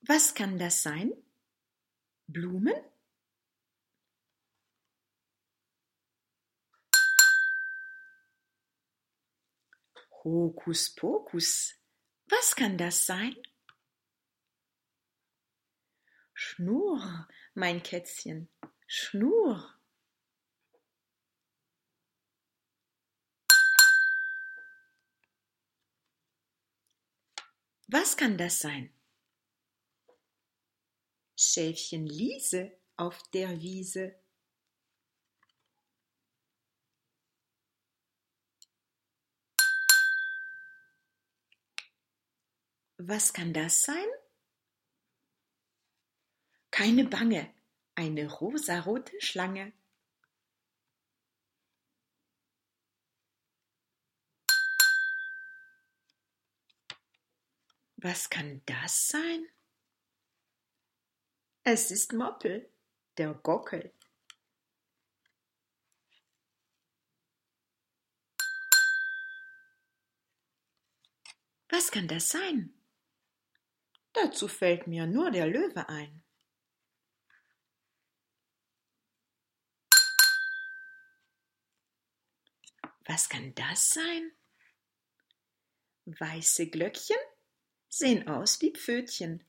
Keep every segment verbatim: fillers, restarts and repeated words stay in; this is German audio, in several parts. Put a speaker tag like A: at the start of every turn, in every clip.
A: Was kann das sein? Blumen? Hokuspokus. Was kann das sein? Schnur, mein Kätzchen, Schnur. Was kann das sein? Schäfchen Liese auf der Wiese. Was kann das sein? Keine Bange, eine rosarote Schlange. Was kann das sein? Es ist Moppel, der Gockel. Was kann das sein? Dazu fällt mir nur der Löwe ein. Was kann das sein? Weiße Glöckchen sehen aus wie Pfötchen.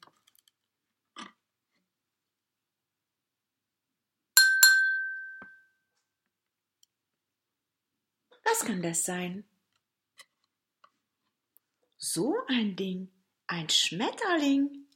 A: Was kann das sein? So ein Ding, ein Schmetterling.